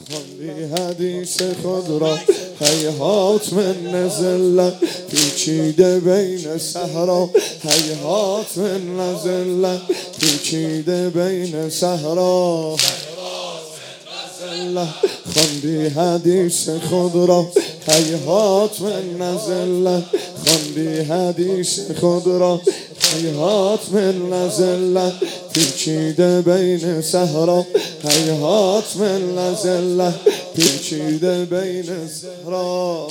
خواندی حدیث خود را هیهات من نزله پیچیده بین صحرا هیهات من نزله پیچیده بین صحرا خواندی حدیث خود را هیهات من نزله خواندی حدیث خود را هیهات من نزله پیچیده بین صحرا هیهات من نزله پیچیده بین صحرا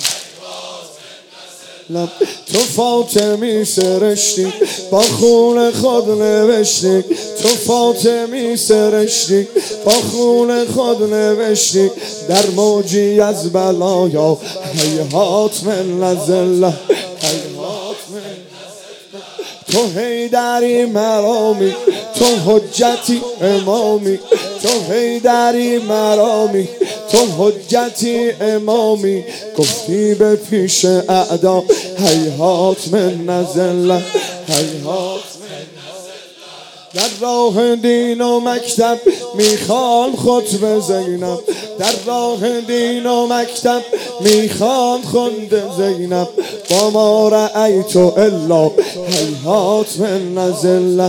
تو فاطمی سرشتی با خون خود نوشتی تو فاطمی سرشتی با خون خود نوشتی در موجی از بلایا هیهات من نزله هیهات من تو حیدری مرامی تو حجتی امامی تو حیدری مرامی تو حجتی امامی گفتی به پیش اعدا هیهات من نزله هیهات در راه دین و مکتب میخوان خطبه زینب در راه دین و مکتب میخوان خنده زینب با ما رأیت الا هیهات من نزله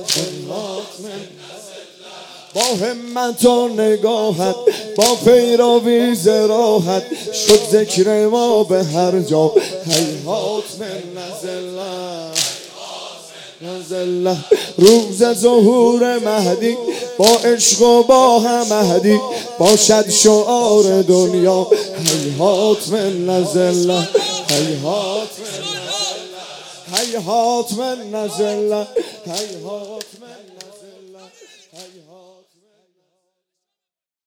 با همت و نگاهت با پیروی زراحت شد ذکر ما به هر جا هیهات من نزله روز ظهور مهدی با عشق و با مهدی باشد شعار دنیا هیهات من نزله هیهات من نزله هیهات من